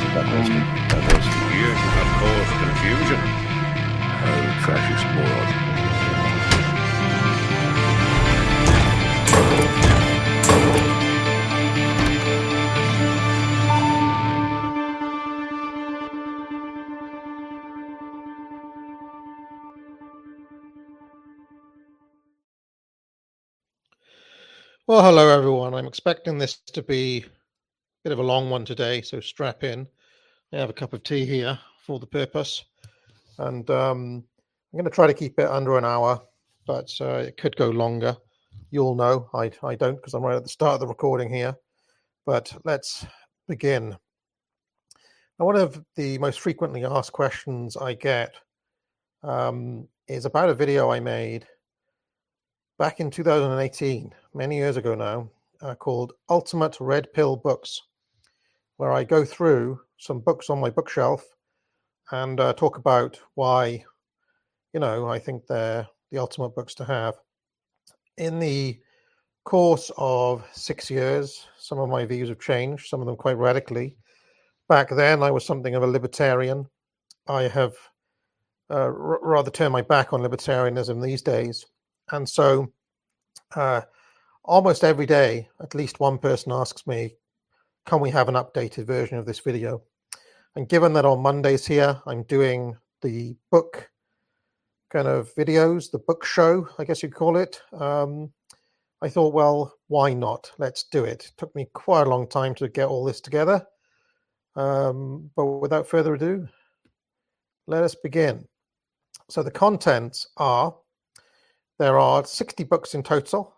That was you have caused confusion. Oh, fascist moron. Well, hello everyone. I'm expecting this to be a bit of a long one today, so strap in. I have a cup of tea here for the purpose, and I'm going to try to keep it under an hour, but it could go longer. You'll know I don't, because I'm right at the start of the recording here. But let's begin. Now, one of the most frequently asked questions I get is about a video I made back in 2018, many years ago now, called Ultimate Red Pill Books, where I go through some books on my bookshelf and talk about why, I think they're the ultimate books to have. In the course of 6 years, some of my views have changed, some of them quite radically. Back then, I was something of a libertarian. I have rather turned my back on libertarianism these days. And so almost every day, at least one person asks me, can we have an updated version of this video? And given that on Mondays here, I'm doing the book kind of videos, the book show, I guess you'd call it. I thought, well, why not? Let's do it. It took me quite a long time to get all this together. But without further ado, let us begin. So the contents are, there are 60 books in total.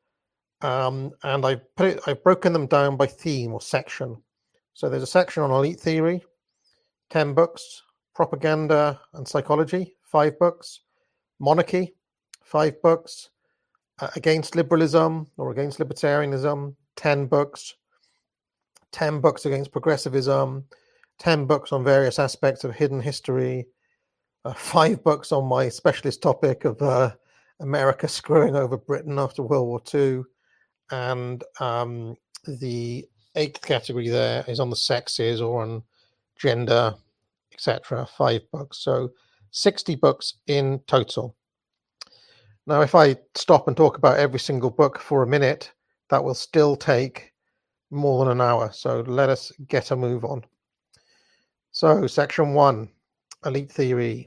And I've broken them down by theme or section. So there's a section on elite theory, 10 books, propaganda and psychology, 5 books, monarchy, 5 books, against liberalism or against libertarianism, 10 books, 10 books against progressivism, 10 books on various aspects of hidden history, 5 books on my specialist topic of America screwing over Britain after World War II. And the 8th category there is on the sexes or on gender, etc. 5 books. So 60 books in total. Now, if I stop and talk about every single book for a minute, that will still take more than an hour. So let us get a move on. So section 1, elite theory.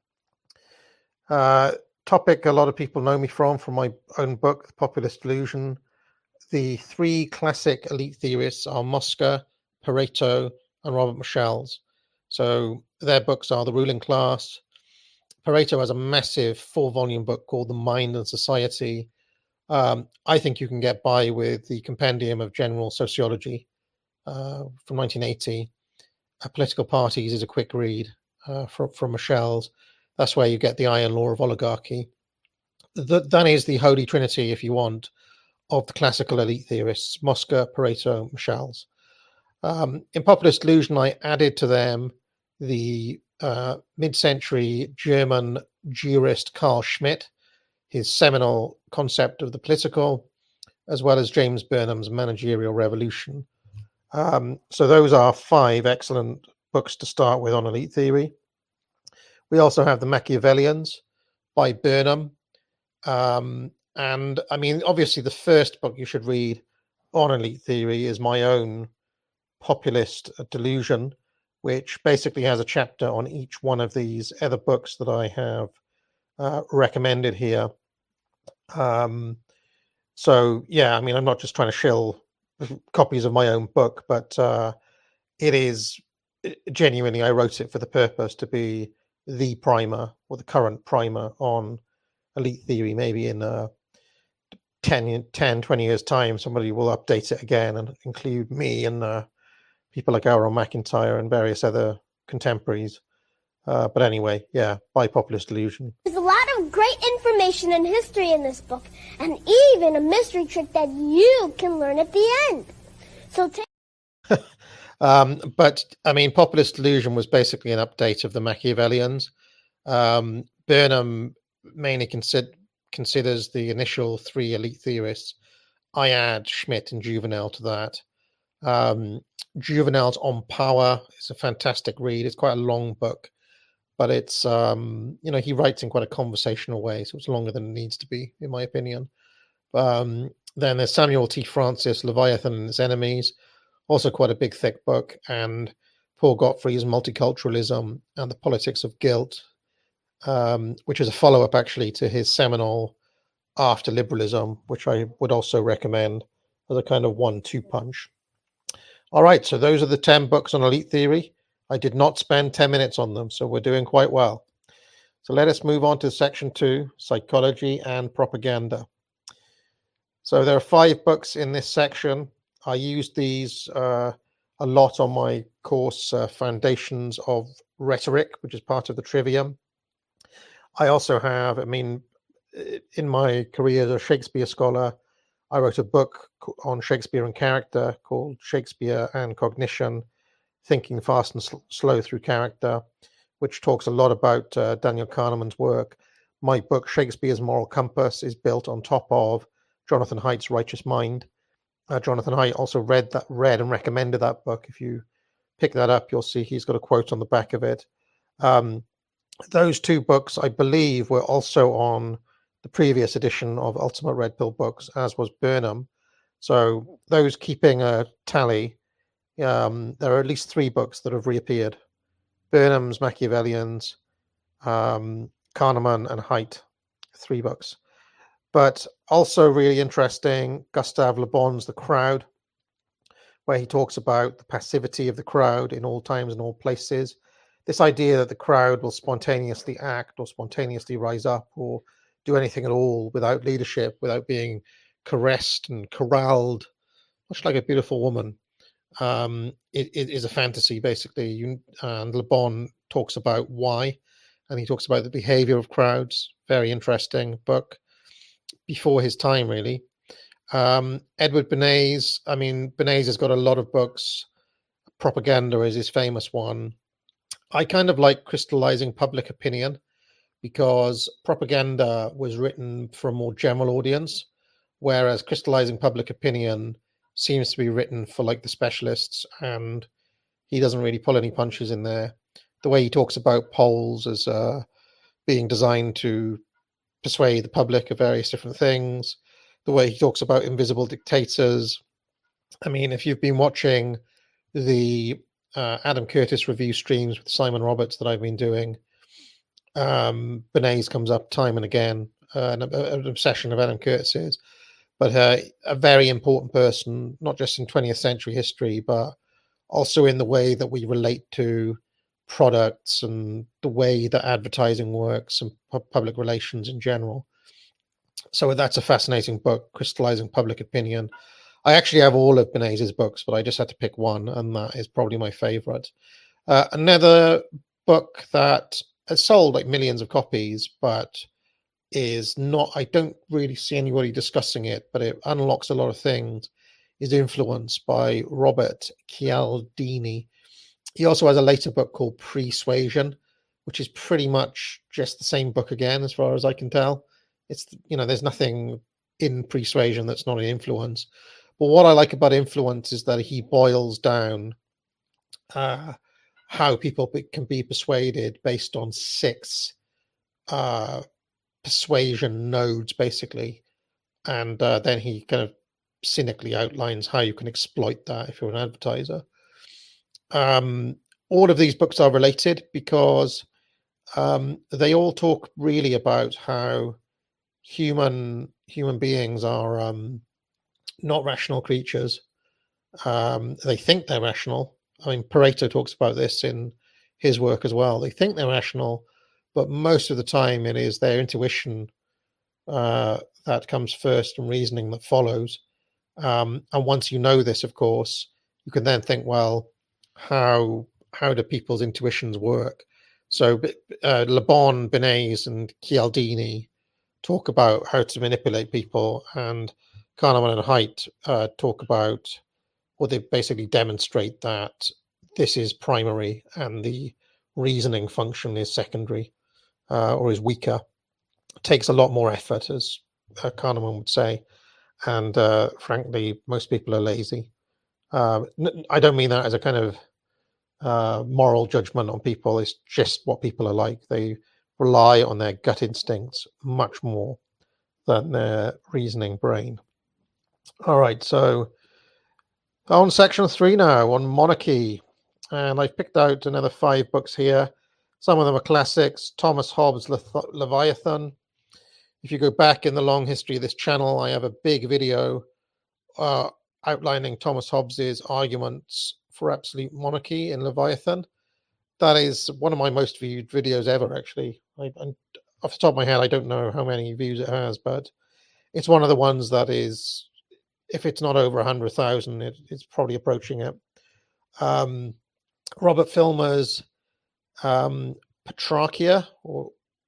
Topic a lot of people know me from my own book, The Populist Delusion. The 3 classic elite theorists are Mosca, Pareto, and Robert Michels. So their books are The Ruling Class. Pareto has a massive 4-volume book called The Mind and Society. I think you can get by with the Compendium of General Sociology from 1980. Political Parties is a quick read from Michels. That's where you get the iron law of oligarchy. That is the holy trinity, if you want, of the classical elite theorists, Mosca, Pareto, Michels. In Populist Delusion, I added to them the mid-century German jurist Carl Schmitt, his seminal concept of the political, as well as James Burnham's Managerial Revolution. So those are 5 excellent books to start with on elite theory. We also have The Machiavellians by Burnham. And I mean, obviously, the first book you should read on elite theory is my own Populist Delusion, which basically has a chapter on each one of these other books that I have recommended here. So, yeah, I mean, I'm not just trying to shill copies of my own book, but it is genuinely, I wrote it for the purpose to be the primer or the current primer on elite theory. Maybe in 10, 20 years time, somebody will update it again and include me and people like Aaron McIntyre and various other contemporaries. But anyway, yeah, by Populist Delusion. There's a lot of great information and history in this book, and even a mystery trick that you can learn at the end. So take... But, I mean, Populist Delusion was basically an update of the Machiavellians. Burnham mainly considers the initial 3 elite theorists. I add Schmitt and Juvenal to that. Juvenal's On Power is a fantastic read. It's quite a long book, but it's he writes in quite a conversational way, so it's longer than it needs to be, in my opinion. Then there's Samuel T. Francis, Leviathan and Its Enemies, also quite a big, thick book, and Paul Gottfried's Multiculturalism and the Politics of Guilt, which is a follow-up actually to his seminal After Liberalism, which I would also recommend as a kind of 1-2 punch. All right, so those are the 10 books on elite theory. I did not spend 10 minutes on them, so we're doing quite well. So let us move on to section 2, psychology and propaganda. So there are 5 books in this section. I used these a lot on my course, Foundations of Rhetoric, which is part of the Trivium. I also have, in my career as a Shakespeare scholar, I wrote a book on Shakespeare and character called Shakespeare and Cognition, Thinking Fast and Slow Through Character, which talks a lot about Daniel Kahneman's work. My book, Shakespeare's Moral Compass, is built on top of Jonathan Haidt's Righteous Mind. Jonathan Haidt also read and recommended that book. If you pick that up, you'll see he's got a quote on the back of it. Those 2 books, I believe, were also on the previous edition of Ultimate Red Pill Books, as was Burnham. So those keeping a tally, there are at least 3 books that have reappeared. Burnham's Machiavellians, Kahneman and Haidt, 3 books. But also really interesting, Gustave Le Bon's The Crowd, where he talks about the passivity of the crowd in all times and all places. This idea that the crowd will spontaneously act or spontaneously rise up or do anything at all without leadership, without being caressed and corralled, much like a beautiful woman. It is a fantasy, basically. And Le Bon talks about why, and he talks about the behavior of crowds. Very interesting book. Before his time, really. Edward Bernays. Bernays has got a lot of books. Propaganda is his famous one. I kind of like Crystallizing Public Opinion, because propaganda was written for a more general audience, whereas Crystallizing Public Opinion seems to be written for like the specialists, and he doesn't really pull any punches in there. The way he talks about polls as being designed to persuade the public of various different things, the way he talks about invisible dictators. If you've been watching the Adam Curtis review streams with Simon Roberts that I've been doing, Bernays comes up time and again, an obsession of Adam Curtis's, but a very important person, not just in 20th century history, but also in the way that we relate to products and the way that advertising works and public relations in general. So that's a fascinating book, Crystallizing Public Opinion. I actually have all of Bernays's books, but I just had to pick one, and that is probably my favorite. Another book that has sold like millions of copies, but is not, I don't really see anybody discussing it, but it unlocks a lot of things, is Influence by Robert Cialdini. He also has a later book called Persuasion, which is pretty much just the same book again, as far as I can tell. It's, there's nothing in Persuasion that's not in Influence. But what I like about Influence is that he boils down how people can be persuaded based on 6 persuasion nodes, basically. And then he kind of cynically outlines how you can exploit that if you're an advertiser. All of these books are related because they all talk really about how human beings are not rational creatures. They think they're rational. Pareto talks about this in his work as well. They think they're rational, but most of the time it is their intuition that comes first and reasoning that follows. And once you know this, of course, you can then think, well, how do people's intuitions work? So Le Bon, Bernays, and Cialdini talk about how to manipulate people, and Kahneman and Haidt talk about, or they basically demonstrate that this is primary and the reasoning function is secondary or is weaker. It takes a lot more effort, as Kahneman would say, and frankly, most people are lazy. I don't mean that as a kind of moral judgment on people. It's just what people are like. They rely on their gut instincts much more than their reasoning brain. All right, so on section 3 now, on monarchy. And I've picked out another 5 books here. Some of them are classics. Thomas Hobbes' Leviathan. If you go back in the long history of this channel, I have a big video outlining Thomas Hobbes's arguments for absolute monarchy in Leviathan. That is one of my most viewed videos ever, actually. Off the top of my head, I don't know how many views it has, but it's one of the ones that is, if it's not over 100,000, it's probably approaching it. Robert Filmer's Petrarchia, or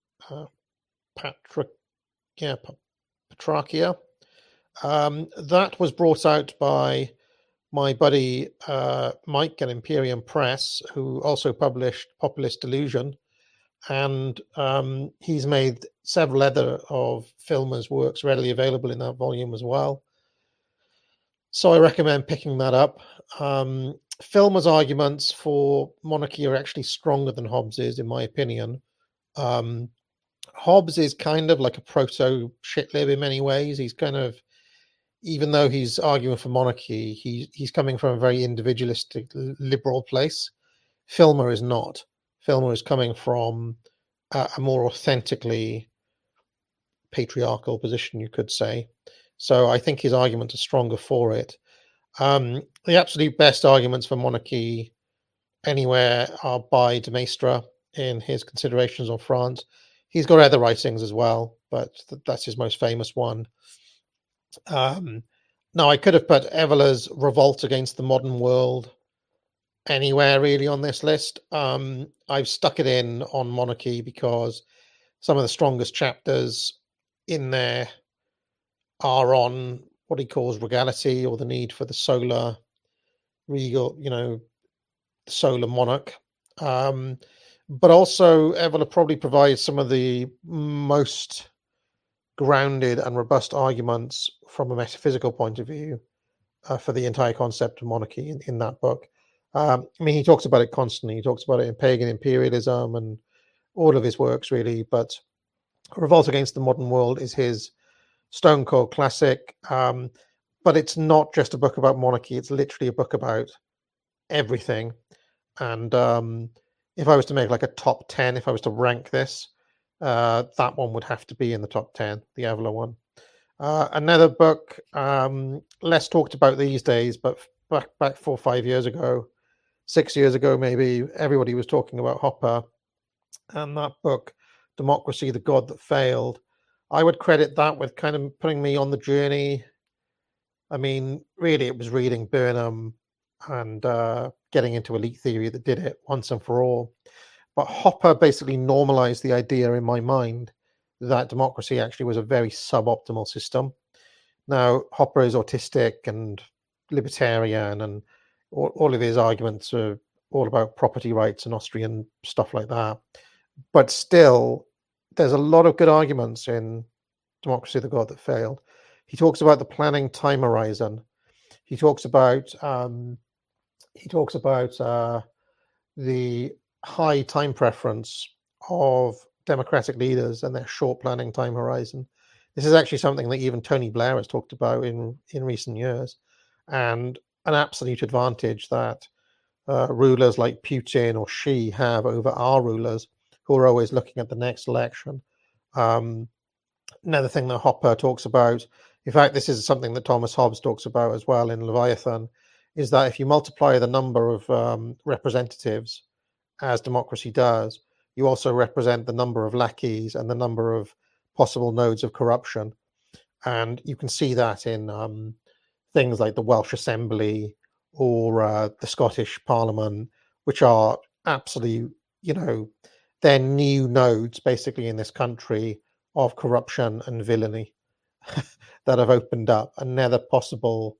Petrarchia. That was brought out by my buddy Mike at Imperium Press, who also published Populist Delusion, and he's made several other of Filmer's works readily available in that volume as well. So I recommend picking that up. Filmer's arguments for monarchy are actually stronger than Hobbes's, in my opinion. Hobbes is kind of like a proto shitlib in many ways. He's kind of, even though he's arguing for monarchy, he's coming from a very individualistic, liberal place. Filmer is not. Filmer is coming from a more authentically patriarchal position, you could say. So I think his arguments are stronger for it. The absolute best arguments for monarchy anywhere are by de Maistre in his Considerations on France. He's got other writings as well, but that's his most famous one. Now, I could have put Evolar's Revolt Against the Modern World anywhere really on this list. I've stuck it in on monarchy because some of the strongest chapters in there are on what he calls regality, or the need for the solar regal, solar monarch. But also Evola probably provides some of the most grounded and robust arguments from a metaphysical point of view for the entire concept of monarchy in that book. He talks about it constantly. He talks about it in Pagan Imperialism and all of his works, really. But Revolt Against the Modern World is his stone cold classic. But it's not just a book about monarchy. It's literally a book about everything. And if I was to make like a top 10, if I was to rank this, that one would have to be in the top 10, the Evola one. Another book, less talked about these days, but back 4 or 5 years ago, 6 years ago maybe, everybody was talking about Hopper. And that book, Democracy, the God That Failed, I would credit that with kind of putting me on the journey. I mean, really, it was reading Burnham and getting into elite theory that did it once and for all. But Hopper basically normalized the idea in my mind that democracy actually was a very suboptimal system. Now, Hopper is autistic and libertarian, and all of his arguments are all about property rights and Austrian stuff like that. But still, there's a lot of good arguments in Democracy, the God That Failed. He talks about the planning time horizon. He talks about the high time preference of democratic leaders and their short planning time horizon. This is actually something that even Tony Blair has talked about in recent years, and an absolute advantage that rulers like Putin or Xi have over our rulers, who are always looking at the next election. Another thing that Hopper talks about, in fact, this is something that Thomas Hobbes talks about as well in Leviathan, is that if you multiply the number of representatives, as democracy does, you also represent the number of lackeys and the number of possible nodes of corruption. And you can see that in things like the Welsh Assembly or the Scottish Parliament, which are absolute, they're new nodes basically in this country of corruption and villainy that have opened up another possible,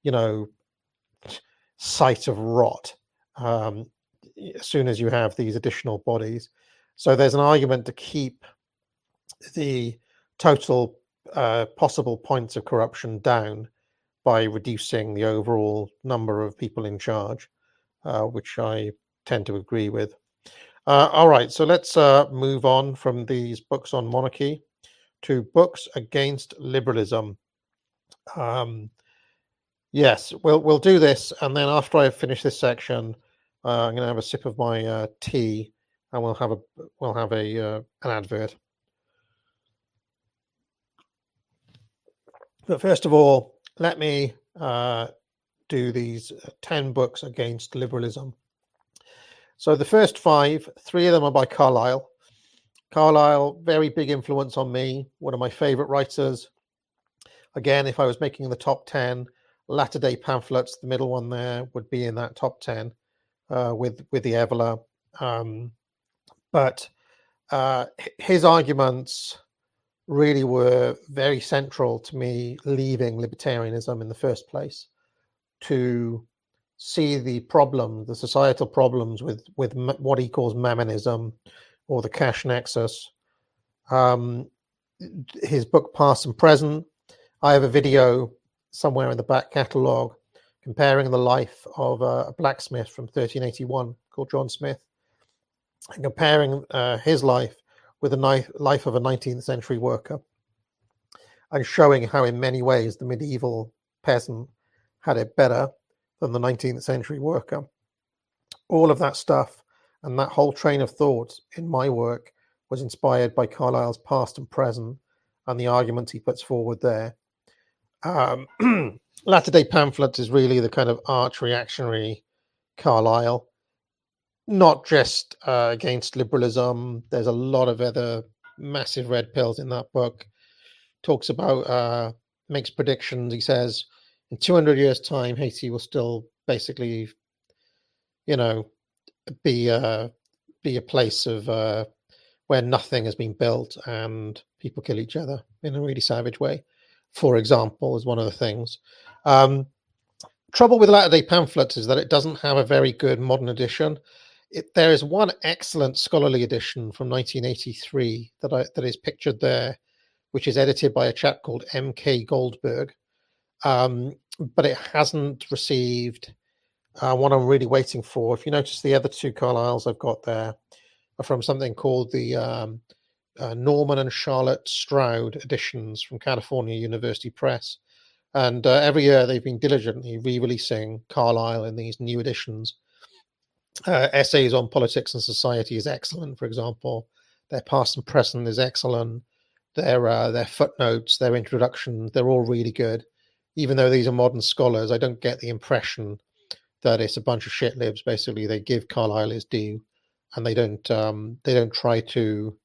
site of rot as soon as you have these additional bodies. So there's an argument to keep the total possible points of corruption down by reducing the overall number of people in charge, which I tend to agree with. All right, so let's move on from these books on monarchy to books against liberalism. Yes, we'll do this, and then after I finish this section, I'm going to have a sip of my tea, and we'll have an advert. But first of all, let me do these 10 books against liberalism. So the first 5, 3 of them are by Carlyle. Carlyle, very big influence on me, one of my favorite writers. Again, if I was making the top 10, Latter-day Pamphlets, the middle one there, would be in that top 10 with the Evola. But his arguments really were very central to me leaving libertarianism in the first place, to see the problem, the societal problems with what he calls mammonism or the cash nexus. His book Past and Present, I have a video somewhere in the back catalogue comparing the life of a blacksmith from 1381 called John Smith, and comparing his life with the life of a 19th century worker, and showing how in many ways the medieval peasant had it better than the 19th century worker. All of that stuff and that whole train of thought in my work was inspired by Carlyle's Past and Present and the arguments he puts forward there. Latter-day Pamphlets is really the kind of arch reactionary Carlyle, not just against liberalism. There's a lot of other massive red pills in that book. Talks about, makes predictions. He says in 200 years' time, Haiti will still basically, be a place of where nothing has been built and people kill each other in a really savage way, for example, is one of the things. Trouble with Latter-day Pamphlets is that it doesn't have a very good modern edition. There is one excellent scholarly edition from 1983 that is pictured there, which is edited by a chap called M.K. Goldberg, but it hasn't received what I'm really waiting for. If you notice, the other 2 Carlyles I've got there are from something called the Norman and Charlotte Stroud editions from California University Press. And every year they've been diligently re-releasing Carlyle in these new editions. Essays on Politics and Society is excellent, for example. Their Past and Present is excellent. Their footnotes, their introductions, they're all really good. Even though these are modern scholars, I don't get the impression that it's a bunch of shit libs. Basically, they give Carlyle his due, and they don't try to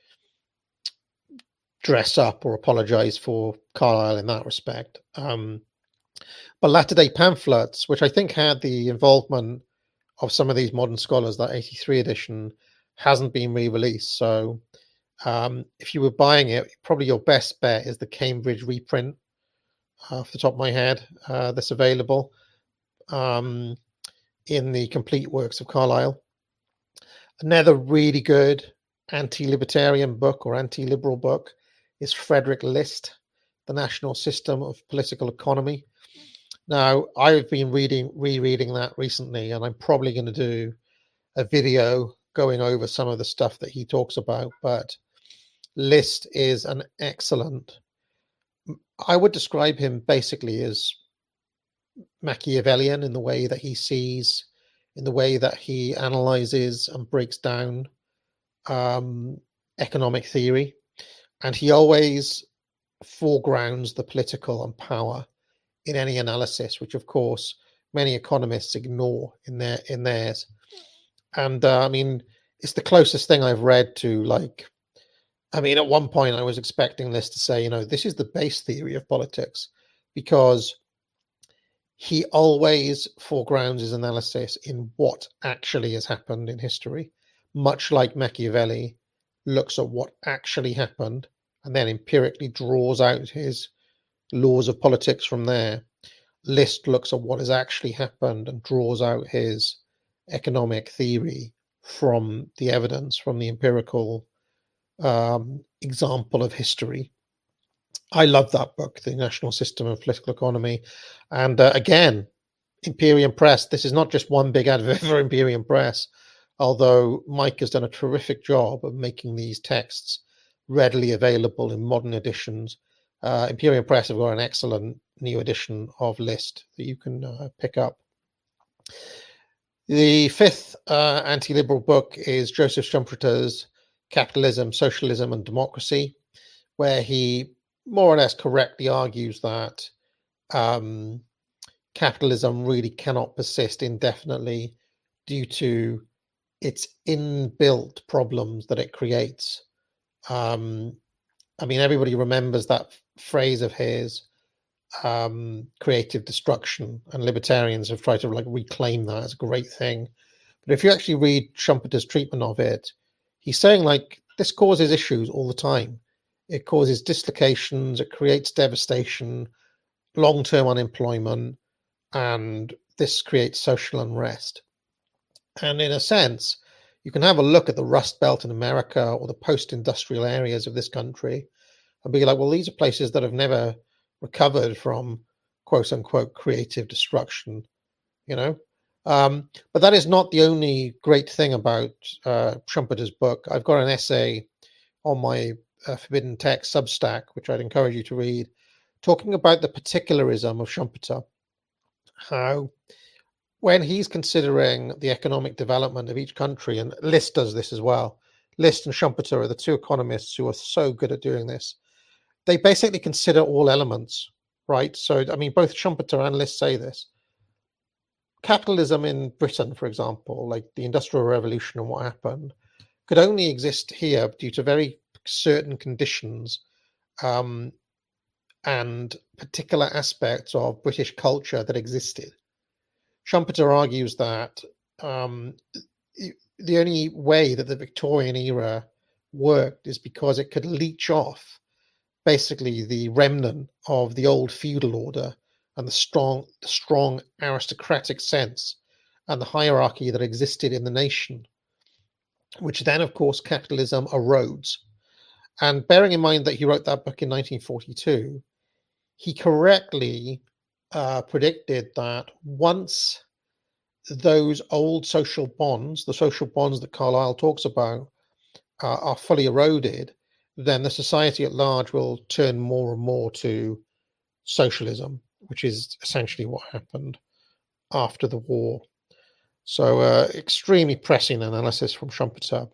dress up or apologize for Carlyle in that respect. But Latter-day Pamphlets, which I think had the involvement of some of these modern scholars, that 83 edition hasn't been re-released. So if you were buying it, probably your best bet is the Cambridge reprint, off the top of my head, that's available in the Complete Works of Carlyle. Another really good anti-libertarian book or anti-liberal book is Frederick List, The National System of Political Economy. Now, I've been rereading that recently, and I'm probably going to do a video going over some of the stuff that he talks about, but List is an excellent, I would describe him basically as Machiavellian in the way that he sees, in the way that he analyzes and breaks down economic theory. And he always foregrounds the political and power in any analysis, which of course many economists ignore in theirs. And I mean, it's the closest thing I've read to, like, I mean, at one point I was expecting this to say, this is the base theory of politics, because he always foregrounds his analysis in what actually has happened in history, much like Machiavelli looks at what actually happened and then empirically draws out his laws of politics from there. List looks at what has actually happened and draws out his economic theory from the evidence, from the empirical example of history. I love that book, The National System of Political Economy. And again, Imperium Press, this is not just one big advert for Imperium Press, although Mike has done a terrific job of making these texts readily available in modern editions. Imperium Press have got an excellent new edition of List that you can pick up. The fifth anti-liberal book is Joseph Schumpeter's Capitalism, Socialism and Democracy, where he more or less correctly argues that capitalism really cannot persist indefinitely due to its inbuilt problems that it creates. I mean, everybody remembers that phrase of his, creative destruction, and libertarians have tried to like reclaim that as a great thing. But if you actually read Schumpeter's treatment of it, he's saying like this causes issues all the time. It causes dislocations, it creates devastation, long-term unemployment, and this creates social unrest. And in a sense, you can have a look at the Rust Belt in America or the post-industrial areas of this country and be like, well, these are places that have never recovered from quote-unquote creative destruction, you know? But that is not the only great thing about Schumpeter's book. I've got an essay on my Forbidden Text Substack, which I'd encourage you to read, talking about the particularism of Schumpeter, how when he's considering the economic development of each country, and List does this as well, List and Schumpeter are the two economists who are so good at doing this, they basically consider all elements, right? So, I mean, both Schumpeter and List say this. Capitalism in Britain, for example, like the Industrial Revolution and what happened, could only exist here due to very certain conditions and particular aspects of British culture that existed. Schumpeter argues that the only way that the Victorian era worked is because it could leech off basically the remnant of the old feudal order and the strong aristocratic sense and the hierarchy that existed in the nation, which then, of course, capitalism erodes. And bearing in mind that he wrote that book in 1942, he correctly predicted that once those old social bonds, the social bonds that Carlyle talks about, are fully eroded, then the society at large will turn more and more to socialism, which is essentially what happened after the war. So extremely pressing analysis from Schumpeter.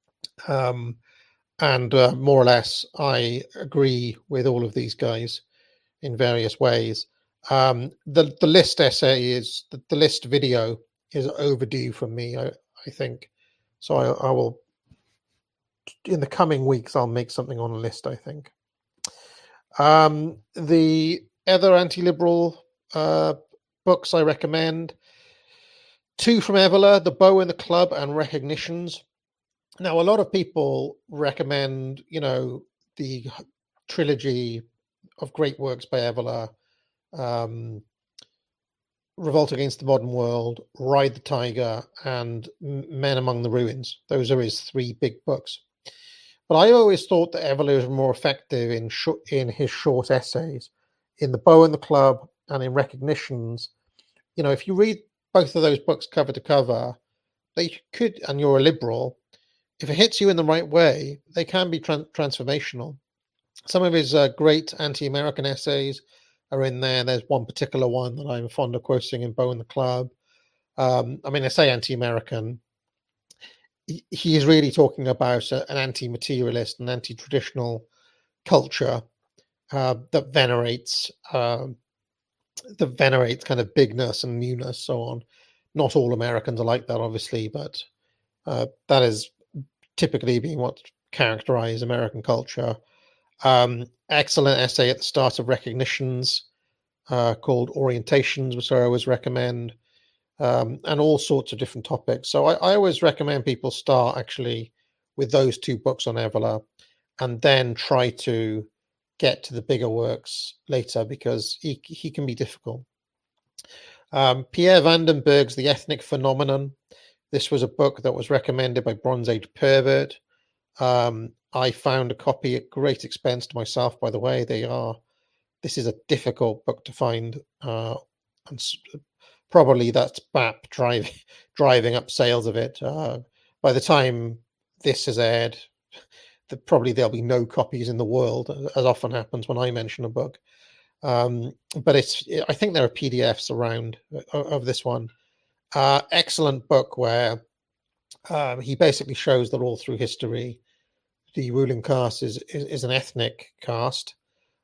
And more or less, I agree with all of these guys in various ways. The List essay is, the List video is overdue from me, I think. So I will, in the coming weeks, I'll make something on a List, I think. The other anti-liberal books I recommend, two from Evola, The Bow and the Club and Recognitions. Now, a lot of people recommend, you know, the trilogy of great works by Evola, Revolt Against the Modern World, Ride the Tiger, and Men Among the Ruins. Those are his three big books. But I always thought that Evola was more effective in his short essays. In The Bow and the Club and in Recognitions, you know, if you read both of those books cover to cover, they could, and you're a liberal, if it hits you in the right way, they can be transformational. Some of his great anti-American essays are in there. There's one particular one that I'm fond of quoting in Bow and the Club. I mean, I say anti-American. He is really talking about an anti-materialist and anti-traditional culture that venerates kind of bigness and newness, so on. Not all Americans are like that, obviously, but that is typically being what characterizes American culture. Excellent essay at the start of Recognitions called Orientations, which I always recommend, and all sorts of different topics. So I always recommend people start actually with those two books on Evola and then try to get to the bigger works later, because he can be difficult. Pierre Vandenberg's The Ethnic Phenomenon. This was a book that was recommended by Bronze Age Pervert. I found a copy at great expense to myself, by the way. This is a difficult book to find, and probably that's BAP driving up sales of it. By the time this is aired, probably there'll be no copies in the world, as often happens when I mention a book. But I think there are PDFs around of this one. Excellent book where he basically shows that all through history, the ruling caste is an ethnic caste.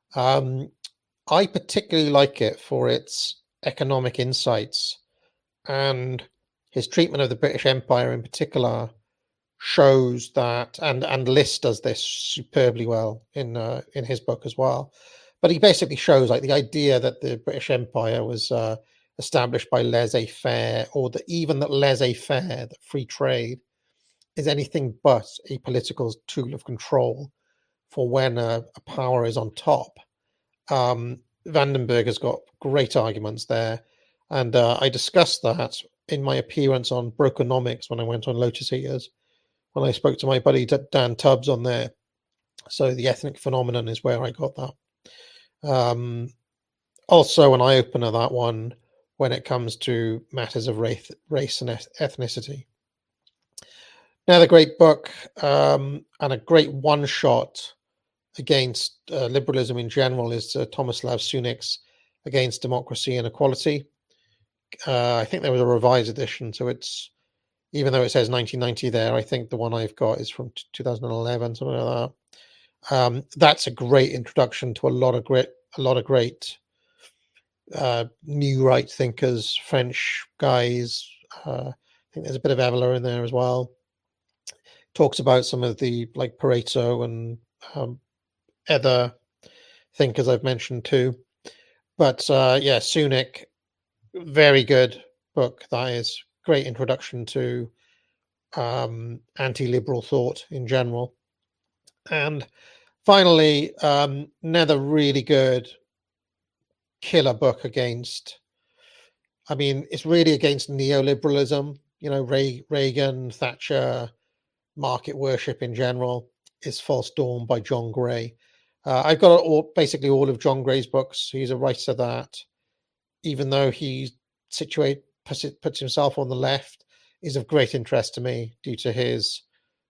I particularly like it for its economic insights, and his treatment of the British Empire in particular shows that, and Liss does this superbly well in his book as well. But he basically shows like the idea that the British Empire was established by laissez-faire, or even that laissez-faire, that free trade, is anything but a political tool of control for when a power is on top. Vandenberg has got great arguments there, and I discussed that in my appearance on Brokenomics when I went on Lotus Eaters, when I spoke to my buddy Dan Tubbs on there. So the ethnic phenomenon is where I got that. Also an eye-opener, that one, when it comes to matters of race and ethnicity. Another great book, and a great one-shot against liberalism in general, is Tomislav Sunik's Against Democracy and Equality. I think there was a revised edition, so it's, even though it says 1990 there, I think the one I've got is from 2011, something like that. That's a great introduction to a lot of great new right thinkers, French guys. I think there's a bit of Evola in there as well. Talks about some of the, like, Pareto and other thinkers I've mentioned too. But yeah, Sunik, very good book. That is great introduction to anti-liberal thought in general. And finally, another really good killer book against, I mean, it's really against neoliberalism, you know, Reagan, Thatcher, market worship in general, is False Dawn by John Gray. I've got basically all of John Gray's books. He's a writer that, even though he puts himself on the left, is of great interest to me due to his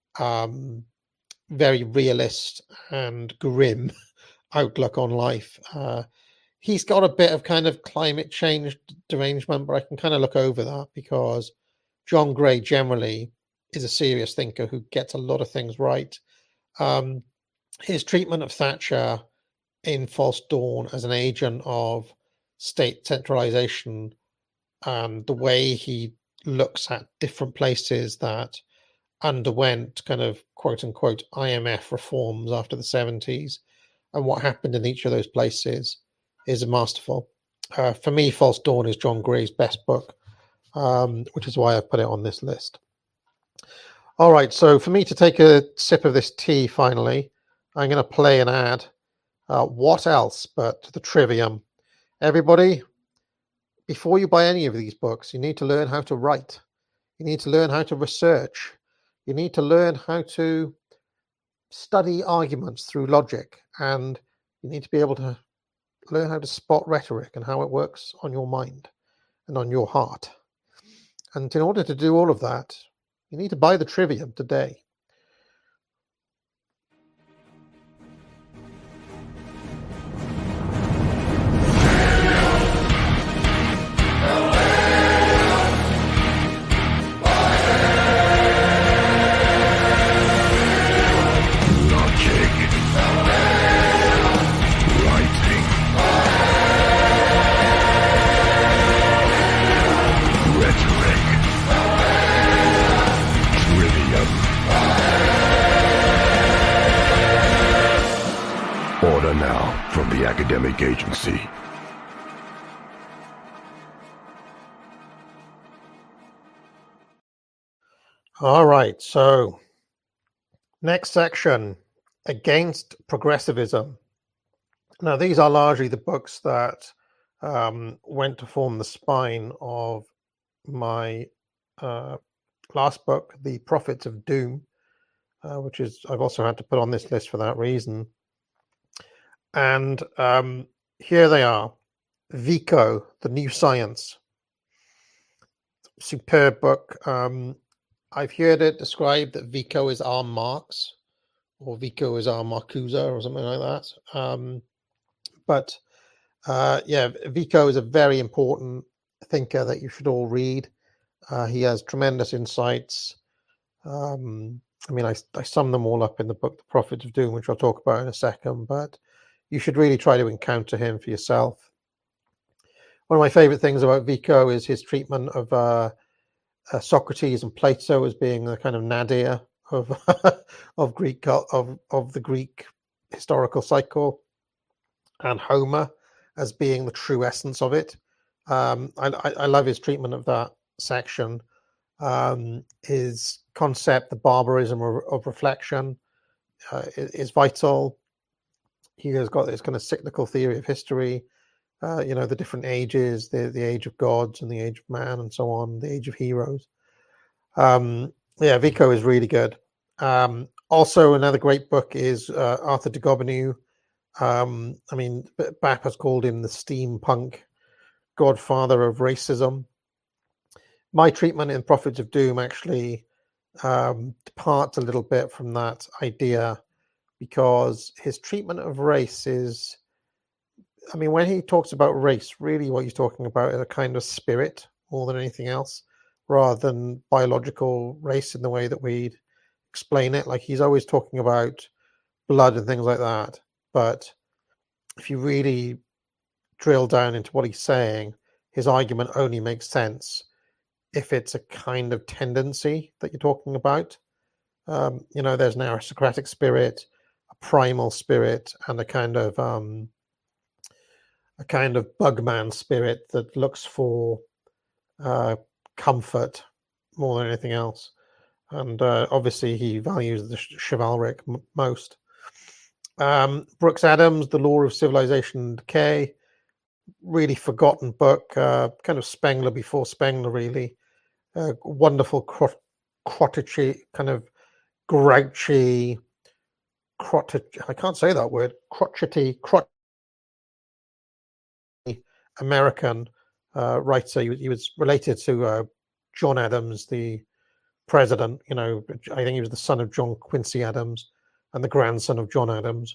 very realist and grim outlook on life. He's got a bit of kind of climate change derangement, but I can kind of look over that because John Gray generally is a serious thinker who gets a lot of things right. His treatment of Thatcher in False Dawn as an agent of state centralization, and the way he looks at different places that underwent kind of quote unquote IMF reforms after the 70s and what happened in each of those places, is masterful. For me, False Dawn is John Gray's best book, which is why I put it on this list. All right, so for me to take a sip of this tea finally, I'm going to play an ad. What else but the Trivium? Everybody, before you buy any of these books, you need to learn how to write. You need to learn how to research. You need to learn how to study arguments through logic. And you need to be able to learn how to spot rhetoric and how it works on your mind and on your heart. And in order to do all of that, you need to buy the Trivium today. Order now from the Academic Agency. All right, so next section, Against Progressivism. Now, these are largely the books that went to form the spine of my last book, The Prophets of Doom. which is I've also had to put on this list for that reason. And here they are. Vico, The New Science. Superb book. I've heard it described that Vico is our Marx, or Vico is our Marcuse, or something like that. But Vico is a very important thinker that you should all read. He has tremendous insights. I sum them all up in the book, The Prophets of Doom, which I'll talk about in a second, but you should really try to encounter him for yourself. One of my favorite things about Vico is his treatment of Socrates and Plato as being the kind of nadir of of the Greek historical cycle, and Homer as being the true essence of it. I love his treatment of that section. His concept, the barbarism of reflection, is vital. He has got this kind of cyclical theory of history, the different ages, the age of gods and the age of man and so on, the age of heroes. Vico is really good. Also, another great book is Arthur de Gobineau. Bap has called him the steampunk godfather of racism. My treatment in Prophets of Doom actually departs a little bit from that idea, because his treatment of race is, when he talks about race, really what he's talking about is a kind of spirit more than anything else, rather than biological race in the way that we'd explain it. Like, he's always talking about blood and things like that. But if you really drill down into what he's saying, his argument only makes sense if it's a kind of tendency that you're talking about. There's an aristocratic spirit, a primal spirit, and a kind of bugman spirit that looks for comfort more than anything else. And obviously he values the chivalric most. Brooks Adams, The Law of Civilization and Decay, really forgotten book, kind of Spengler before Spengler, really. Wonderful crotchety, kind of grouchy, I can't say that word, crotchety American writer. He was related to John Adams, the president. I think he was the son of John Quincy Adams and the grandson of John Adams.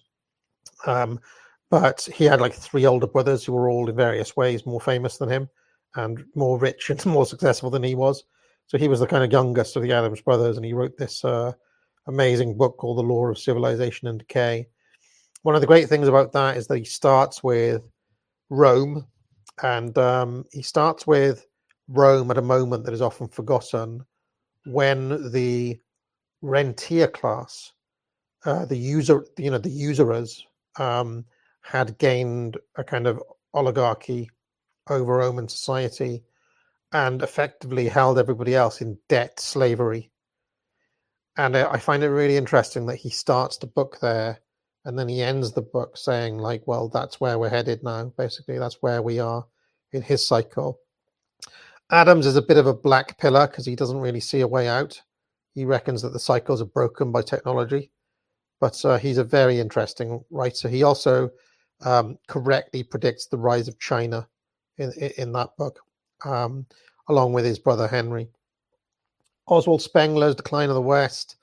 But he had like 3 older brothers who were all in various ways more famous than him and more rich and more successful than he was. So he was the kind of youngest of the Adams brothers, and he wrote this amazing book called The Law of Civilization and Decay. One of the great things about that is that he starts with Rome, and he starts with Rome at a moment that is often forgotten, when the rentier class, the usurers, had gained a kind of oligarchy over Roman society and effectively held everybody else in debt slavery. And I find it really interesting that he starts the book there, and then he ends the book saying, like, well, that's where we're headed now. Basically, that's where we are in his cycle. Adams is a bit of a black pillar because he doesn't really see a way out. He reckons that the cycles are broken by technology, but he's a very interesting writer. He also correctly predicts the rise of China in that book, along with his brother Henry. Oswald Spengler's Decline of the West.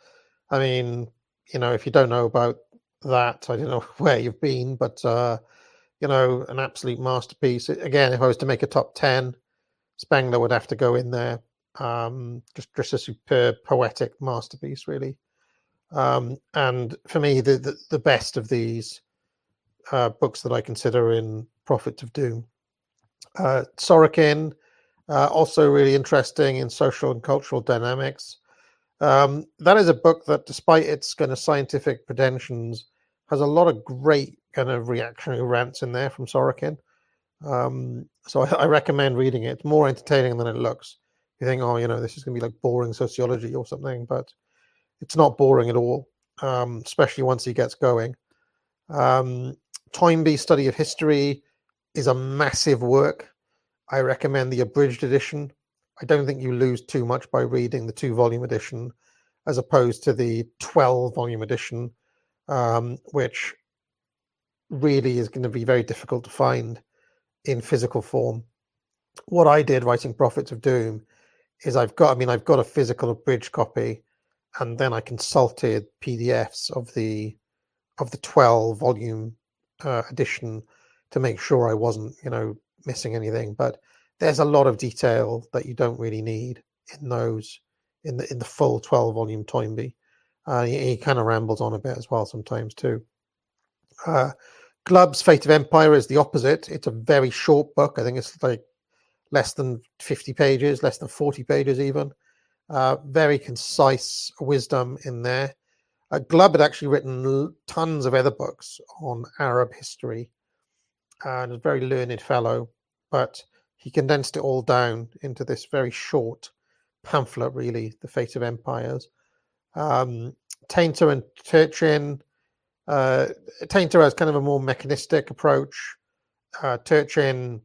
If you don't know about that, I don't know where you've been, but an absolute masterpiece. Again, if I was to make a top 10, Spengler would have to go in there. Just a superb poetic masterpiece, really. And for me, the best of these books that I consider in Prophets of Doom. Sorokin, also really interesting in social and cultural dynamics. That is a book that, despite its kind of scientific pretensions, has a lot of great kind of reactionary rants in there from Sorokin. So I recommend reading it. It's more entertaining than it looks. You think, this is going to be like boring sociology or something, but it's not boring at all, especially once he gets going. Toynbee's Study of History is a massive work. I recommend the abridged edition. I don't think you lose too much by reading the 2-volume edition. as opposed to the 12-volume edition, which really is going to be very difficult to find in physical form. What I did writing Prophets of Doom is I've got a physical abridged copy, and then I consulted PDFs of the 12-volume edition to make sure I wasn't, missing anything. But there's a lot of detail that you don't really need in those, in the full 12-volume Toynbee. He kind of rambles on a bit as well sometimes too. Glubb's Fate of Empire is the opposite. It's a very short book. I think it's like less than 50 pages, less than 40 pages even. Very concise wisdom in there. Glubb had actually written tons of other books on Arab history, and a very learned fellow, but he condensed it all down into this very short pamphlet, really, The Fate of Empires. Tainter and Turchin. Tainter has kind of a more mechanistic approach. Turchin,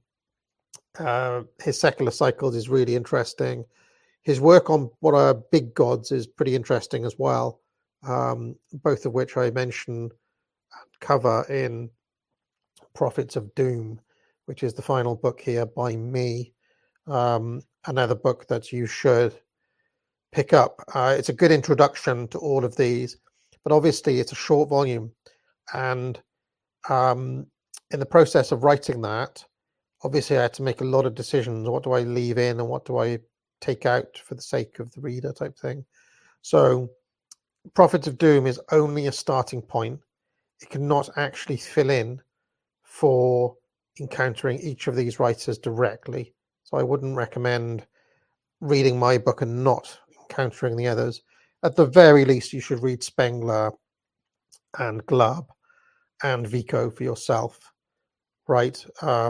his secular cycles is really interesting. His work on what are big gods is pretty interesting as well, both of which I mention and cover in Prophets of Doom, which is the final book here by me. Another book that you should pick up. It's a good introduction to all of these, but obviously it's a short volume, and in the process of writing that, obviously I had to make a lot of decisions. What do I leave in and what do I take out for the sake of the reader, type thing. So Prophets of Doom is only a starting point. It cannot actually fill in for encountering each of these writers directly. So I wouldn't recommend reading my book and not encountering the others. At the very least, you should read Spengler and Glubb and Vico for yourself, right?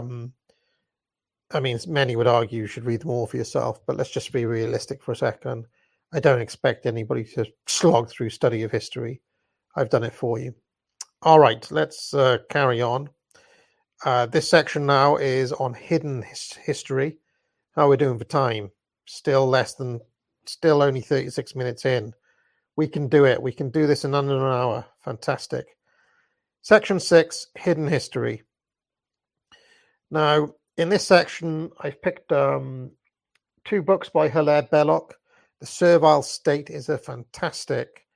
Many would argue you should read them all for yourself, but let's just be realistic for a second. I don't expect anybody to slog through study of history. I've done it for you. All right, let's carry on. This section now is on hidden history. How are we doing for time? Still only 36 minutes in. We can do it. We can do this in under an hour. Fantastic. Section 6, hidden history. Now, in this section, I've picked 2 books by Hilaire Belloc. The Servile State is a fantastic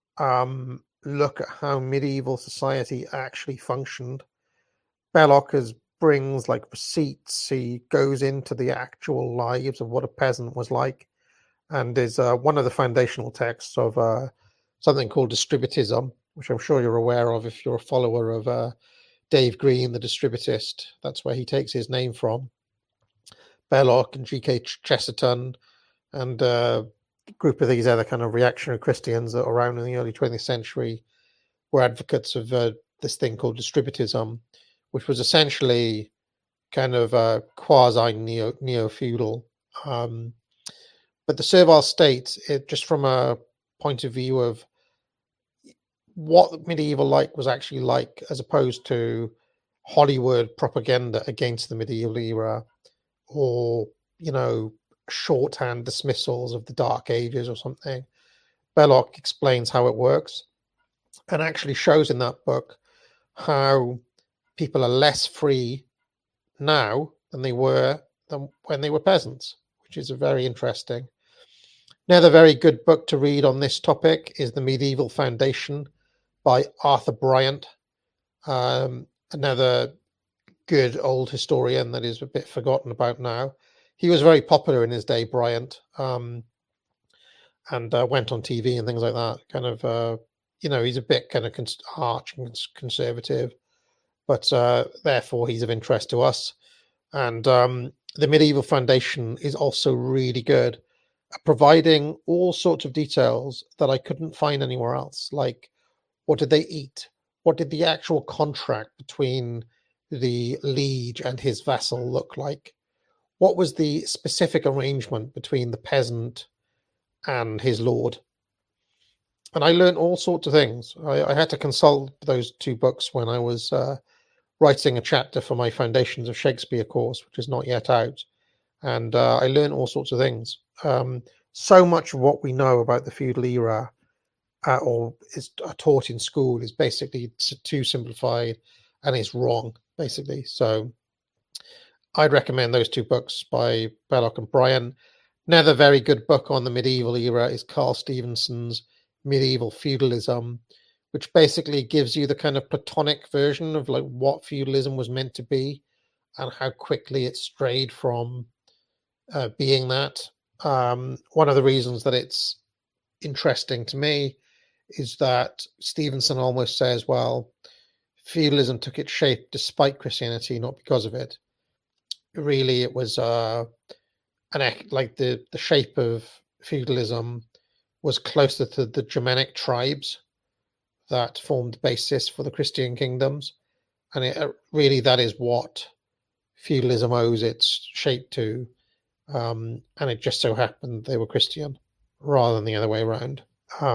look at how medieval society actually functioned. Belloc brings like receipts. He goes into the actual lives of what a peasant was like, and is one of the foundational texts of something called distributism, which I'm sure you're aware of if you're a follower of Dave Green, the distributist. That's where he takes his name from. Belloc and G.K. Chesterton and a group of these other kind of reactionary Christians that were around in the early 20th century were advocates of this thing called distributism, which was essentially kind of quasi neo-feudal. But the Servile State, just from a point of view of what medieval life was actually like, as opposed to Hollywood propaganda against the medieval era, or shorthand dismissals of the Dark Ages or something. Belloc explains how it works, and actually shows in that book how people are less free now than they were when they were peasants, which is very interesting. Another very good book to read on this topic is The Medieval Foundation by Arthur Bryant, another good old historian that is a bit forgotten about now. He was very popular in his day, Bryant, and went on TV and things like that. Kind of, he's a bit kind of arch and conservative, but therefore he's of interest to us. And The Medieval Foundation is also really good at providing all sorts of details that I couldn't find anywhere else. Like, what did they eat? What did the actual contract between the liege and his vassal look like? What was the specific arrangement between the peasant and his lord? And I learned all sorts of things. I had to consult those 2 books when I was writing a chapter for my Foundations of Shakespeare course, which is not yet out. And I learned all sorts of things. so much of what we know about the feudal era or is taught in school is basically too simplified and is wrong, basically. So I'd recommend those two books by Belloc and Bryan. Another very good book on the medieval era is Carl Stevenson's Medieval Feudalism, which basically gives you the kind of Platonic version of like what feudalism was meant to be and how quickly it strayed from being that. One of the reasons that it's interesting to me is that Stevenson almost says, well, feudalism took its shape despite Christianity, not because of it. Really, it was like the shape of feudalism was closer to the Germanic tribes that formed the basis for the Christian kingdoms, and really that is what feudalism owes its shape to. And it just so happened they were Christian rather than the other way around.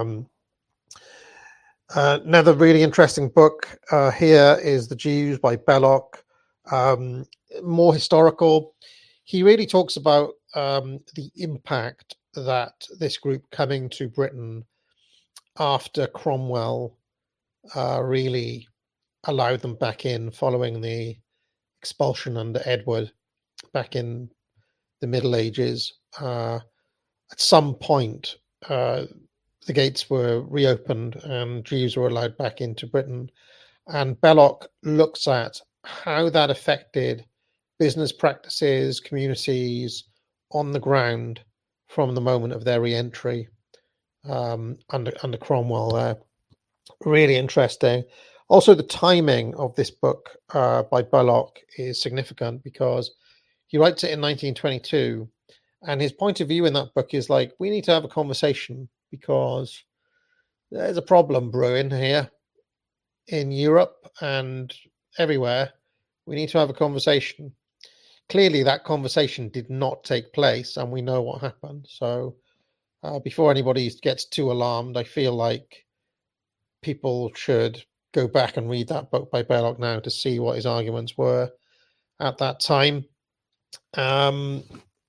Another really interesting book here is The Jews by Belloc, more historical. He really talks about the impact that this group coming to Britain after Cromwell really allowed them back in following the expulsion under Edward back in the Middle Ages. At some point, the gates were reopened and Jews were allowed back into Britain. And Belloc looks at how that affected business practices, communities on the ground from the moment of their re-entry under Cromwell there. Really interesting. Also, the timing of this book by Belloc is significant because he writes it in 1922, and his point of view in that book is like, we need to have a conversation because there's a problem brewing here in Europe and everywhere. We need to have a conversation. Clearly, that conversation did not take place, and we know what happened. So before anybody gets too alarmed, I feel like people should go back and read that book by Belloc now to see what his arguments were at that time. Oh,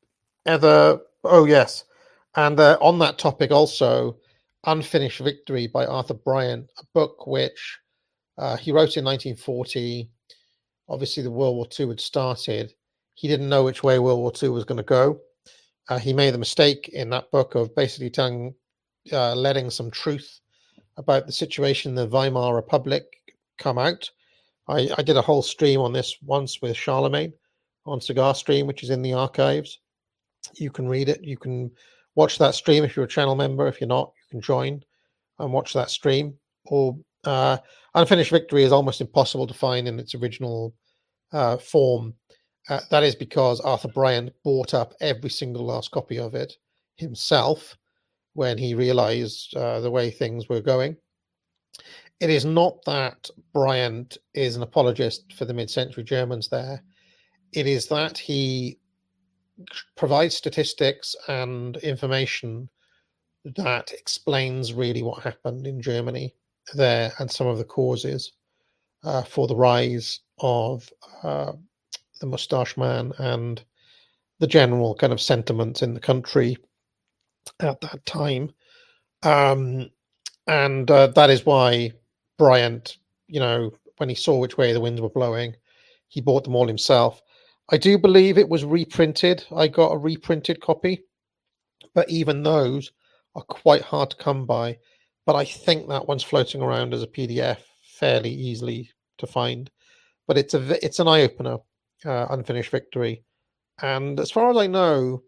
yes. And on that topic also, Unfinished Victory by Arthur Bryant, a book which he wrote in 1940. Obviously, the World War II had started. He didn't know which way World War II was going to go. He made the mistake in that book of basically letting some truth about the situation in the Weimar Republic come out. I did a whole stream on this once with Charlemagne on Cigar Stream, which is in the archives. You can read it. You can watch that stream if you're a channel member. If you're not, you can join and watch that stream. Or Unfinished Victory is almost impossible to find in its original form. That is because Arthur Bryant bought up every single last copy of it himself when he realized the way things were going. It is not that Bryant is an apologist for the mid-century Germans there. It is that he provides statistics and information that explains really what happened in Germany there and some of the causes for the rise of the Mustache Man and the general kind of sentiment in the country at that time. And that is why Bryant, when he saw which way the winds were blowing, he bought them all himself. I do believe it was reprinted. I got a reprinted copy, but even those are quite hard to come by. But I think that one's floating around as a PDF fairly easily to find. But it's an eye-opener, Unfinished Victory. And as far as I know,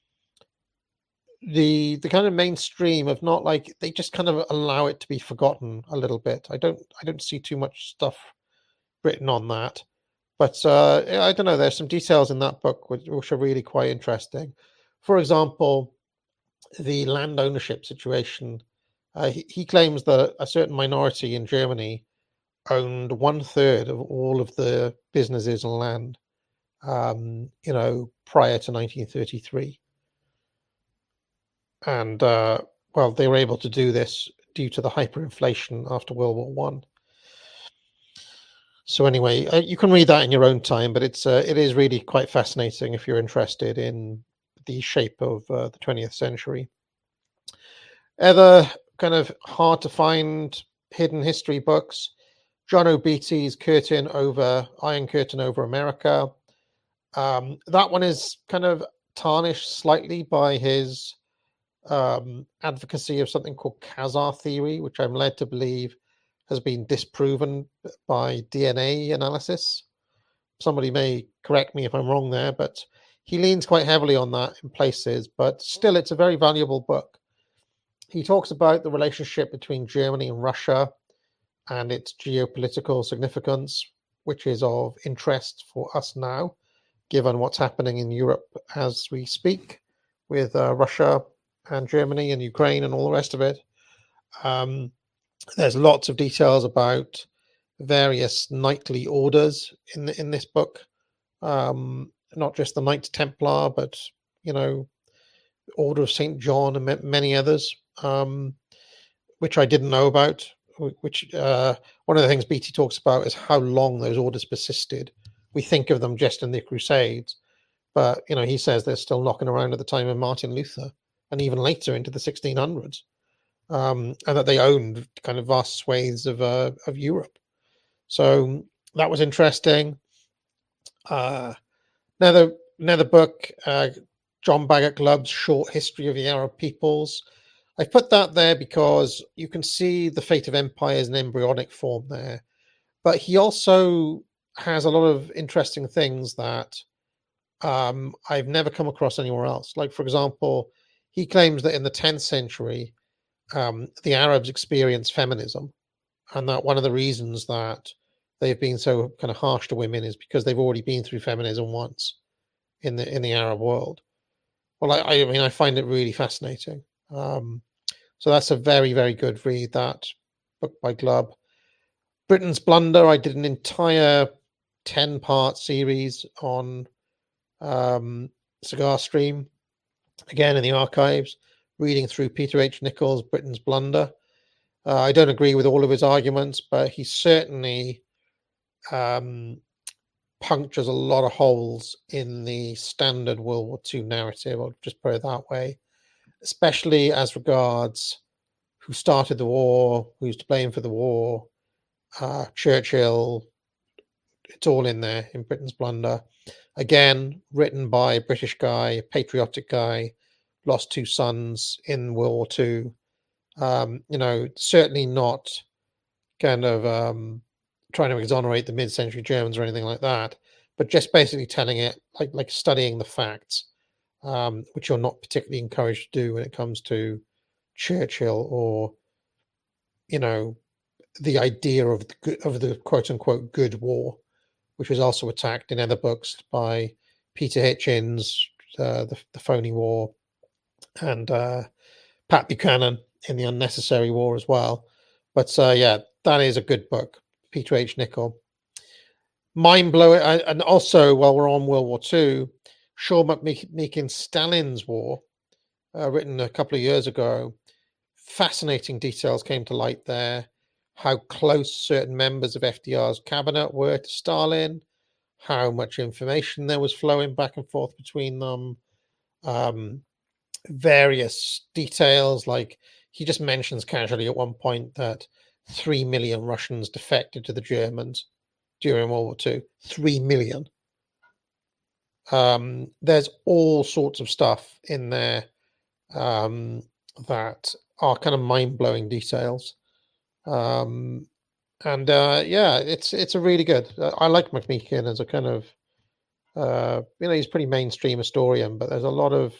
the kind of mainstream of not like, they just kind of allow it to be forgotten a little bit. I don't see too much stuff written on that. But I don't know, there's some details in that book which are really quite interesting. For example, the land ownership situation. He claims that a certain minority in Germany owned 1/3 of all of the businesses and land, prior to 1933. And, they were able to do this due to the hyperinflation after World War One. So anyway, you can read that in your own time, but it is really quite fascinating if you're interested in the shape of the 20th century. Other kind of hard to find hidden history books: John O'Beatty's Iron Curtain Over America. That one is kind of tarnished slightly by his advocacy of something called Khazar theory, which I'm led to believe has been disproven by DNA analysis. Somebody may correct me if I'm wrong there, but he leans quite heavily on that in places, but still it's a very valuable book. He talks about the relationship between Germany and Russia and its geopolitical significance, which is of interest for us now, given what's happening in Europe as we speak with Russia and Germany and Ukraine and all the rest of it. There's lots of details about various knightly orders in this book, not just the Knights Templar, but Order of St. John and many others, which I didn't know about. Which one of the things Beatty talks about is how long those orders persisted. We think of them just in the Crusades, but he says they're still knocking around at the time of Martin Luther and even later into the 1600s, and that they owned kind of vast swathes of Europe. So that was interesting. Another book, John Bagot Glubb's Short History of the Arab Peoples. I've put that there because you can see the fate of empires in embryonic form there. But he also has a lot of interesting things that I've never come across anywhere else. Like, for example, he claims that in the 10th century, the Arabs experienced feminism, and that one of the reasons that they've been so kind of harsh to women is because they've already been through feminism once in the Arab world. Well, I mean, I find it really fascinating. So that's a very, very good read, that book by Glubb. Britain's Blunder, I did an entire 10-part series on Cigar Stream, again in the archives, reading through Peter H. Nichols' Britain's Blunder. I don't agree with all of his arguments, but he certainly punctures a lot of holes in the standard World War II narrative, I'll just put it that way, especially as regards who started the war, who's to blame for the war, Churchill. It's all in there in Britain's Blunder. Again, written by a British guy, a patriotic guy, lost 2 sons in World War II. Certainly not kind of trying to exonerate the mid-century Germans or anything like that, but just basically telling it like studying the facts, which you're not particularly encouraged to do when it comes to Churchill or the idea of the quote unquote good war, which was also attacked in other books by Peter Hitchens, the Phony War, and Pat Buchanan in The Unnecessary War as well. But yeah, that is a good book, Peter H. Nichol. Mind-blowing. And also, while we're on World War II, Sean McMeekin's Stalin's War, written a couple of years ago, fascinating details came to light there. How close certain members of FDR's cabinet were to Stalin, how much information there was flowing back and forth between them, various details, like he just mentions casually at one point that 3 million Russians defected to the Germans during World War II. 3 million. There's all sorts of stuff in there that are kind of mind-blowing details. Yeah, it's a really good. I like McMeekin as a kind of, he's a pretty mainstream historian, but there's a lot of,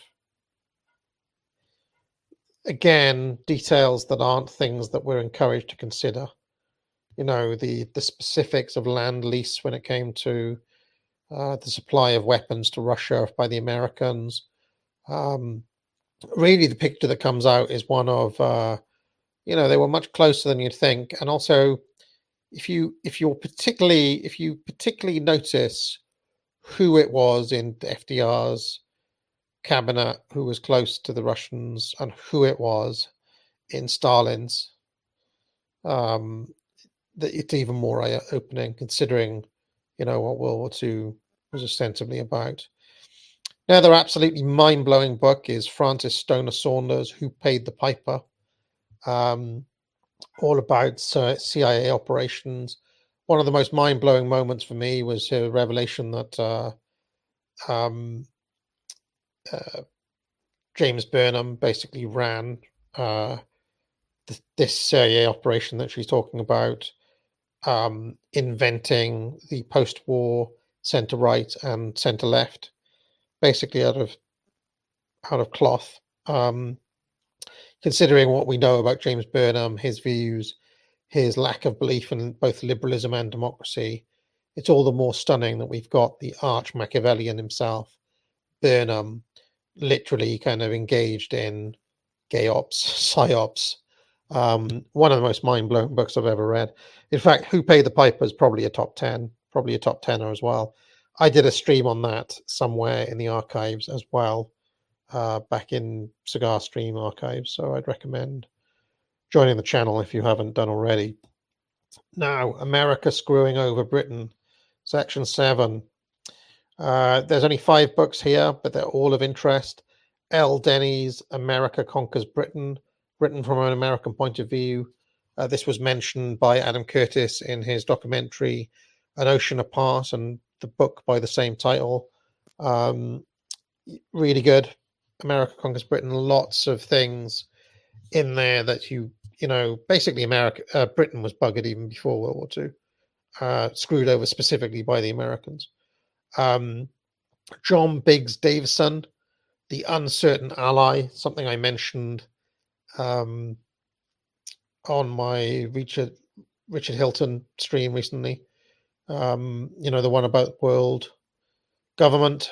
again, details that aren't things that we're encouraged to consider. The specifics of land lease when it came to the supply of weapons to Russia by the Americans. Really, the picture that comes out is one of, they were much closer than you'd think. And also, if you particularly notice who it was in FDR's cabinet who was close to the Russians and who it was in Stalin's, that it's even more eye-opening, considering what World War II was ostensibly about. Another absolutely mind-blowing book is Francis Stoner Saunders' Who Paid the Piper? all about CIA operations. One of the most mind-blowing moments for me was her revelation that James Burnham basically ran this CIA operation that she's talking about, inventing the post-war center-right and center-left, basically out of cloth. Considering what we know about James Burnham, his views, his lack of belief in both liberalism and democracy, it's all the more stunning that we've got the arch Machiavellian himself, Burnham, literally kind of engaged in gay ops, psyops. One of the most mind-blowing books I've ever read. In fact, Who Paid the Piper is probably a top 10, probably a top 10er as well. I did a stream on that somewhere in the archives as well, back in Cigar Stream archives. So I'd recommend joining the channel if you haven't done already. Now, America Screwing Over Britain, Section 7. There's only 5 books here, but they're all of interest. L. Denny's America Conquers Britain, written from an American point of view. This was mentioned by Adam Curtis in his documentary An Ocean Apart, and the book by the same title. Really good. America Conquers Britain. Lots of things in there that you know, basically Britain was buggered even before World War II, screwed over specifically by the Americans. John Biggs Davison, The Uncertain Ally, something I mentioned on my Richard Hilton stream recently. The one about world government.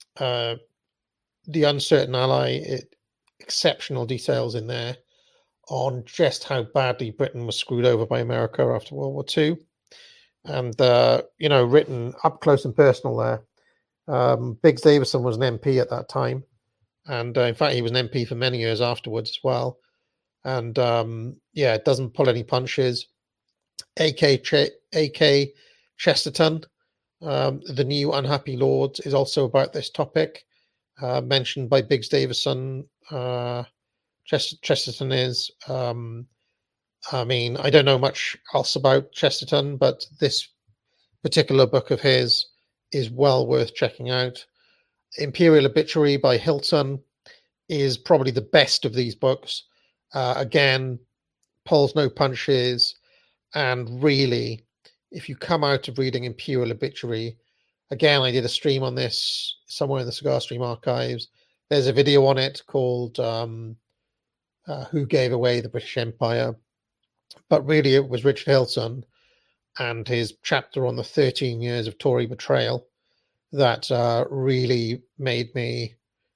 The Uncertain Ally, exceptional details in there on just how badly Britain was screwed over by America after World War II. And, written up close and personal there. Biggs Davison was an MP at that time. And in fact, he was an MP for many years afterwards as well. And it doesn't pull any punches. A.K. Chesterton, The New Unhappy Lords, is also about this topic, mentioned by Biggs Davison. Chesterton is, I don't know much else about Chesterton, but this particular book of his is well worth checking out. Imperial Obituary by Hilton is probably the best of these books. Again, pulls no punches, and really, if you come out of reading Imperial Obituary, again, I did a stream on this somewhere in the Cigar Stream archives. There's a video on it called Who Gave Away the British Empire? But really, it was Richard Hilton and his chapter on the 13 years of Tory betrayal that really made me,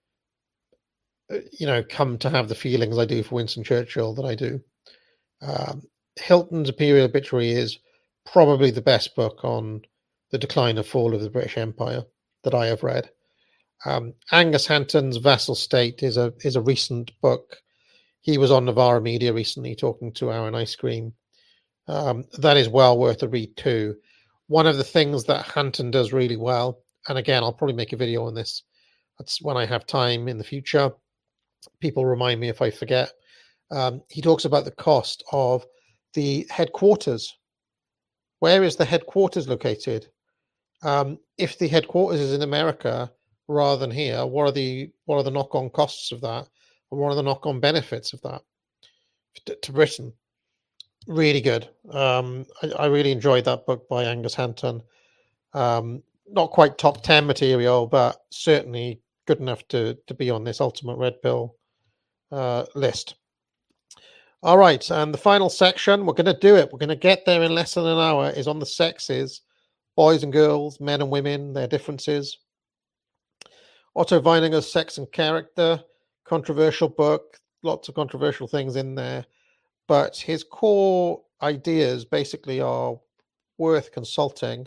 come to have the feelings I do for Winston Churchill that I do. Hilton's Imperial Obituary is probably the best book on the decline and fall of the British Empire that I have read. Angus Hanton's Vassal State is a recent book. He was on Navarra Media recently talking to Aaron Ice Cream. That is well worth a read too. One of the things that Hanton does really well, and again, I'll probably make a video on this. That's when I have time in the future. People remind me if I forget. He talks about the cost of the headquarters. Where is the headquarters located? If the headquarters is in America rather than here, what are the knock-on costs of that? And what are the knock-on benefits of that to Britain? Really good. I really enjoyed that book by Angus Hanton. Not quite top 10 material, but certainly good enough to be on this Ultimate Red Pill list. All right, and the final section, we're going to do it. We're going to get there in less than an hour, is on the sexes, boys and girls, men and women, their differences. Otto Weininger's Sex and Character, controversial book, lots of controversial things in there, but his core ideas basically are worth consulting.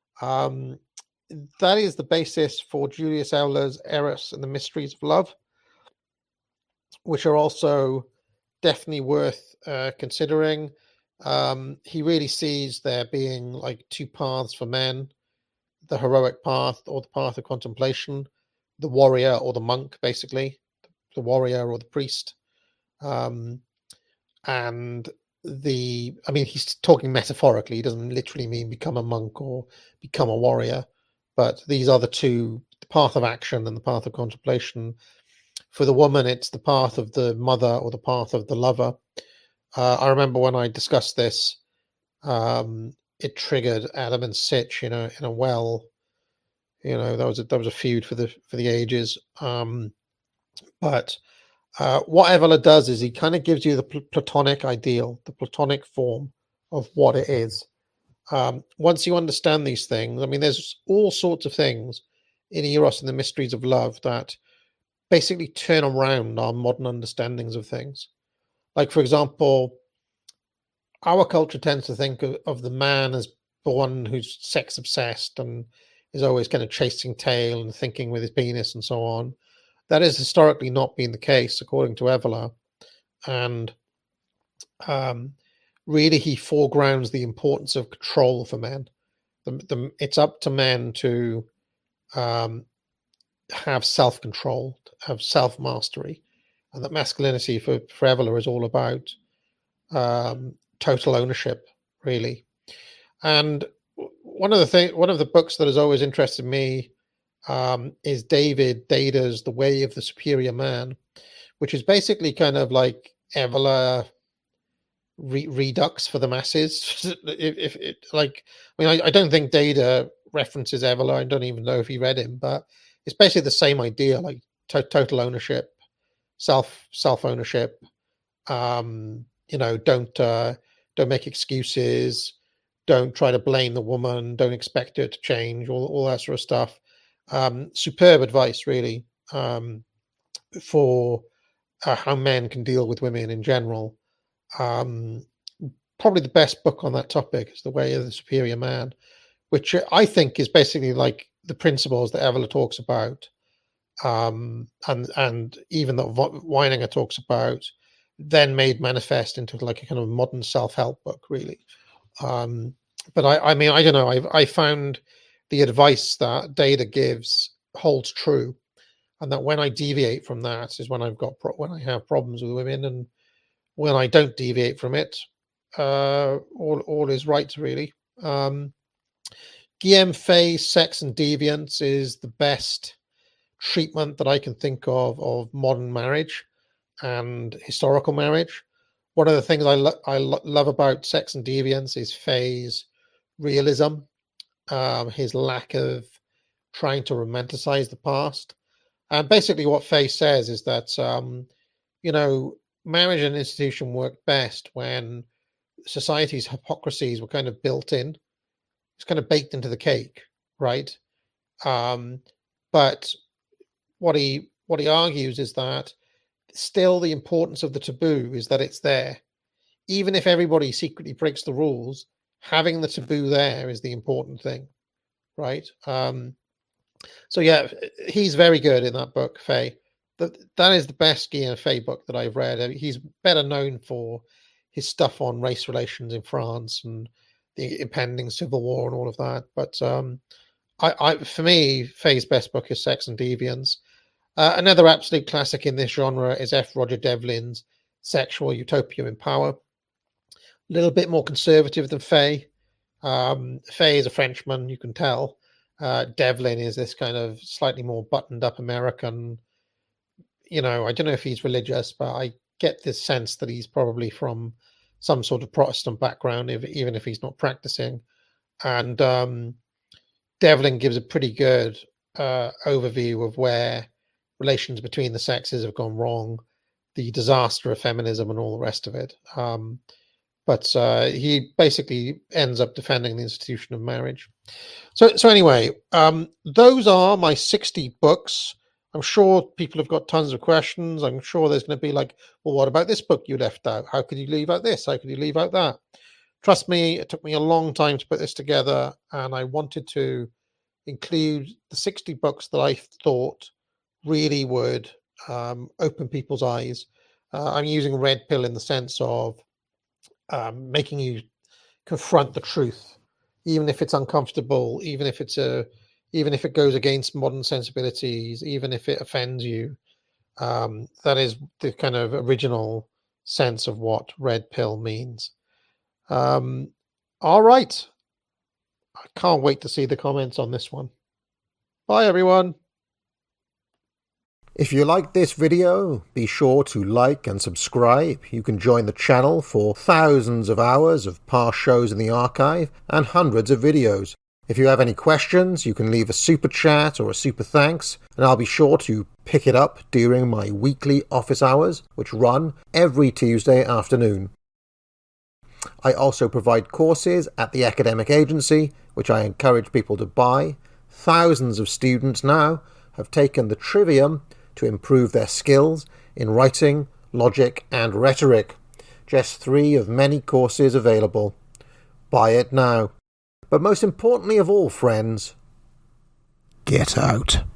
That is the basis for Julius Ehlers' Eros and the Mysteries of Love, which are also definitely worth considering. He really sees there being like two paths for men, the heroic path or the path of contemplation, the warrior or the monk, basically, the warrior or the priest. and he's talking metaphorically. He doesn't literally mean become a monk or become a warrior, but these are the two: the path of action and the path of contemplation. For the woman, it's the path of the mother or the path of the lover. I remember when I discussed this, it triggered Adam and Sitch, in a well. That was a feud for the ages. But what Evola does is he kind of gives you the Platonic ideal, the Platonic form of what it is. Once you understand these things, there's all sorts of things in Eros and the Mysteries of Love that basically turn around our modern understandings of things. Like, for example, our culture tends to think of the man as the one who's sex obsessed and is always kind of chasing tail and thinking with his penis and so on. That has historically not been the case, according to Evola. And really, he foregrounds the importance of control for men. It's up to men to have self-control, have self-mastery, and that masculinity for Evola is all about total ownership, really. And one of the books that has always interested me is David Data's The Way of the Superior Man, which is basically kind of like Evola redux for the masses. I don't think Data references Evola. I don't even know if he read him, but it's basically the same idea, like total ownership, self ownership. Don't make excuses. Don't try to blame the woman. Don't expect her to change. All that sort of stuff. Superb advice, really, for how men can deal with women in general. Probably the best book on that topic is The Way of the Superior Man, which I think is basically like the principles that Evola talks about, and even that Weininger talks about, then made manifest into like a kind of modern self-help book, really. But I don't know. I found the advice that Data gives holds true, and that when I deviate from that is when when I have problems with women, and when I don't deviate from it, all is right, really. Guillaume Fay's Sex and Deviance is the best treatment that I can think of modern marriage and historical marriage. One of the things I love about Sex and Deviance is Fay's realism, his lack of trying to romanticize the past. And basically what Fay says is that, marriage and institution worked best when society's hypocrisies were kind of built in. It's kind of baked into the cake, right? But what he argues is that still the importance of the taboo is that it's there. Even if everybody secretly breaks the rules, having the taboo there is the important thing, right? So yeah, he's very good in that book, Fay. That is the best Guillaume Fay book that I've read. He's better known for his stuff on race relations in France and the impending civil war and all of that. But for me, Fay's best book is Sex and Deviance. Another absolute classic in this genre is F. Roger Devlin's Sexual Utopia in Power. A little bit more conservative than Fay. Fay is a Frenchman, you can tell. Devlin is this kind of slightly more buttoned up American. I don't know if he's religious, but I get this sense that he's probably from some sort of Protestant background, even if he's not practicing. And Devlin gives a pretty good overview of where relations between the sexes have gone wrong, the disaster of feminism and all the rest of it. But he basically ends up defending the institution of marriage. So anyway, those are my 60 books. I'm sure people have got tons of questions. I'm sure there's going to be like, well, what about this book you left out? How could you leave out this? How could you leave out that? Trust me, it took me a long time to put this together, and I wanted to include the 60 books that I thought really would open people's eyes. I'm using red pill in the sense of making you confront the truth, even if it's uncomfortable, even if it goes against modern sensibilities, even if it offends you. That is the kind of original sense of what red pill means. All right. I can't wait to see the comments on this one. Bye, everyone. If you like this video, be sure to like and subscribe. You can join the channel for thousands of hours of past shows in the archive and hundreds of videos. If you have any questions, you can leave a super chat or a super thanks, and I'll be sure to pick it up during my weekly office hours, which run every Tuesday afternoon. I also provide courses at the academic agency, which I encourage people to buy. Thousands of students now have taken the Trivium to improve their skills in writing, logic, and rhetoric. Just 3 of many courses available. Buy it now. But most importantly of all, friends, get out.